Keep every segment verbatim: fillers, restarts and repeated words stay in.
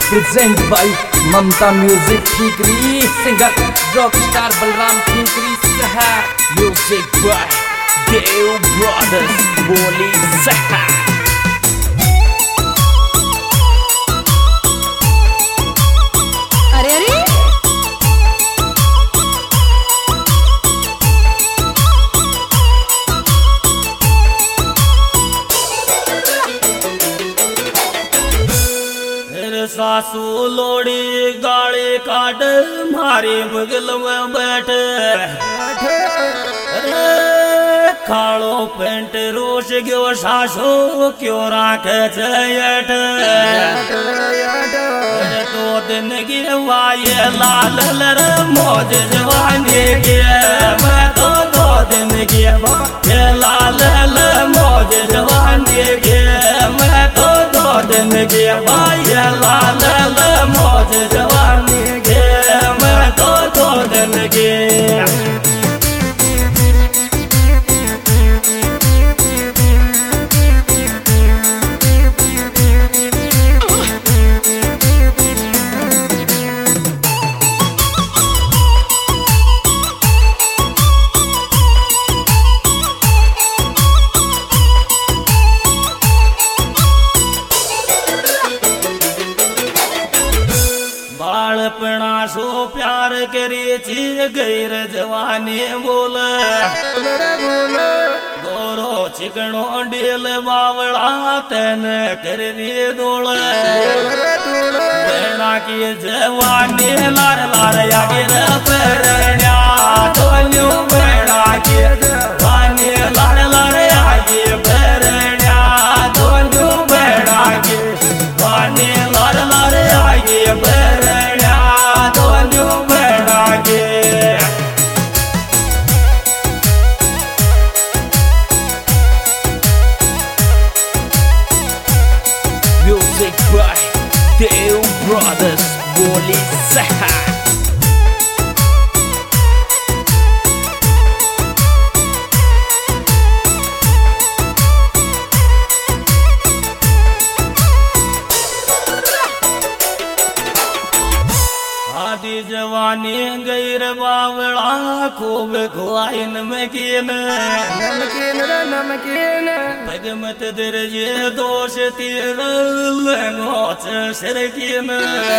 present by Mamta Music Thikri, singer rockstar Balram Thikri Saha, music by Dev Brothers Boli Saha. अरे अरे सासू लोड़ी गाड़ी काट मारे बगल में बैठ कालो पेंट रोश गयो सासू क्यों राखे छठ तो दिन की वाये लाल लर मौज जवानी के मैं तो दो दिन की लाल लर मौज जवानी के मैं तो दो दिन की वाये लाल लर मौज जवानी के मैं तो दो दिन की बालपना सो प्यार करे छी गैर जवानी बोल गोरो चिकनो डेल बावड़ा तेन कर रे दोल बेना की जवानी लार लार आगे परण्या तोन्यू बेना की जवानी लार लार आगे परण्या तोन्यू बेना की जवानी लार लार आगे परण्या तोन्यू बेना की Music by Dev Brothers Boli Saha. आदि जवानी गैर बावड़ा खूब खुआइन में कीन नमकीन रे नमकीन भगमत दर्जे दोष तीर लंगोच सरकीन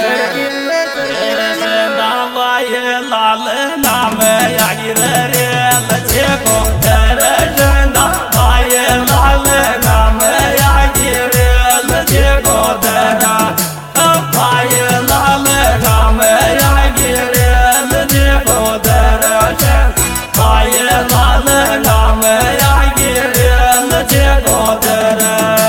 दावाए लाल नाम आगे रे लछे को धर झंडा भाई लाल नाम आगे रे लछे को धरा भाई लाल नाम आगे रे लछे को धरा भाई लाल नाम आगे रे लछे को धरा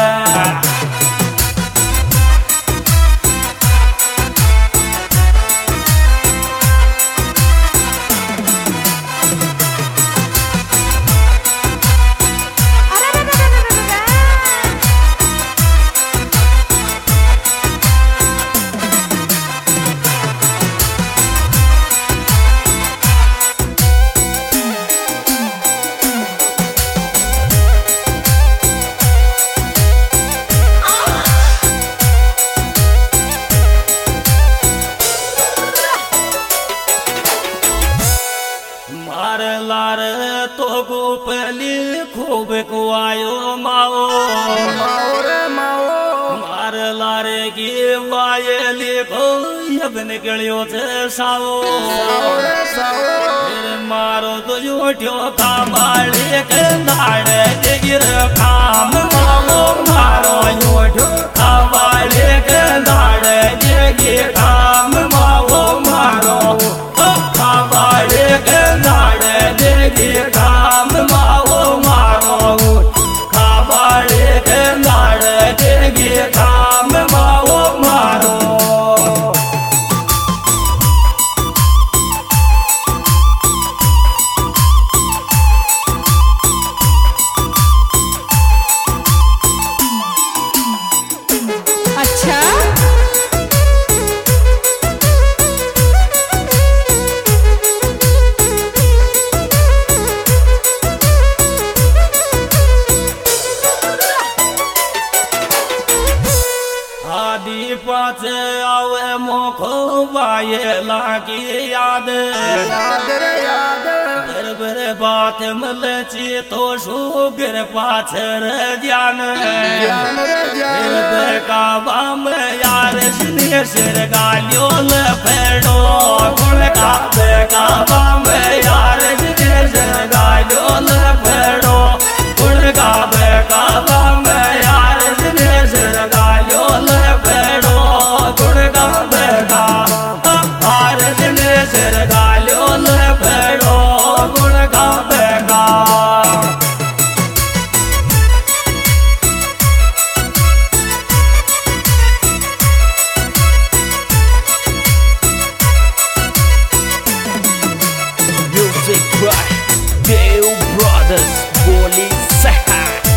मार लार तो गोपली खूब कुआयो माओ माओ रे माओ मार लारे की वायली को यबन गलियो से साओ रे साओ फिर मारो तो जोठ्यो कामाली के दाड़े गिर काम माओ मारो जोठ्यो कामाली के दाड़े गिर काम माओ मारो कामाली के दाड़े गिर काम माओ मारो कामाली के दाड़े गिर काम माओ मारो अच्छा उड़ादी पाच आवे मोखो वाये लागी याद याद रे याद बर बर बात मलची तो शुगर पाछर ज्ञान ज्ञान रे ज्ञान काबा में यार सिने सिर गालियों ले फेडो गुण का काबा में यार सिने सिर गालियों ले फेडो गुण का काबा में यार सिने सिर गालियों ले फेडो गुण का यार सिने सिर गालियों ले फेडो गुण का बेगा Music by Deo Brothers Boli Saha.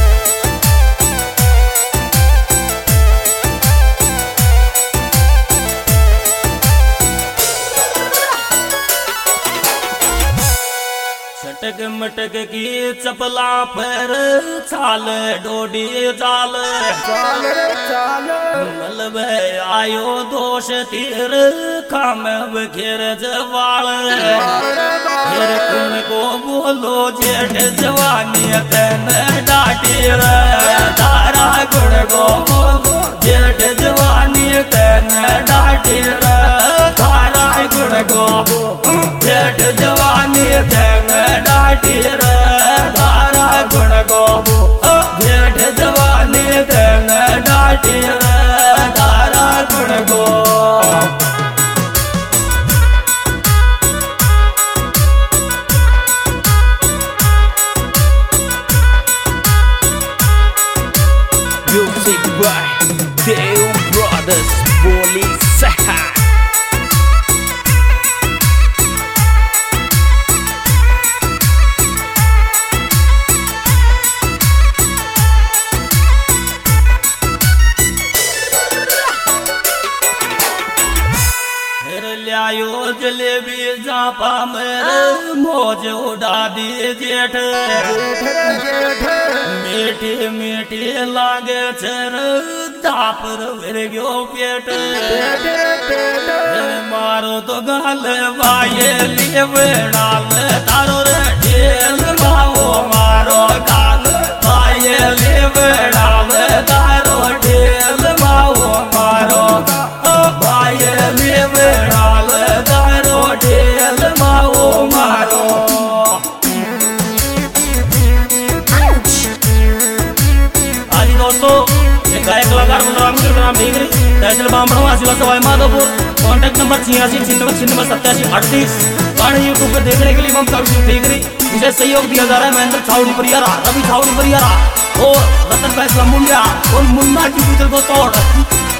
छटक मटक की चपला पर चाल डोडी चाल चाल रे चाल मलब आयो दोष तीर खाम बखेर जवाल फिर कुन को बोलो जेठ जवानी तन डाटी रे तारा गुण को बोलो जेठ जवानी तन डाटी रे तारा गुण को जेठ जवानी तन डाटी रे तारा गुण को जेठ जवानी तन डाटी रे तारा गुण को Music by Deo Brothers Boli Saha. लियायो jalebi जापा मेरे मौज उड़ा दी जेठ मीठी मीठी लागे चर दापर वर गयो पेट मारो तो गाल वाये लिए डाल तारो रे ढेल माओ मारो गाल वाये लिए डाल तारो ढेल माओ मारो वाये लिए डाल तारो ढेल माओ मारो आज दोस्तों गायक कलाकार राम राम भीगरी तहसील बामणवा जिला सवाई माधोपुर कॉन्टैक्ट नंबर छियासी छिन्नवे छिन्नवे सत्तासी अड़तीस गाने यूट्यूब पे देखने के लिए हम कभी भीगरी मुझे सहयोग दिया जा रहा है महेंद्र छावनी परियारा रवि छावनी परियारा और रतन फैसला मुंडिया और मुन्ना की को तोड़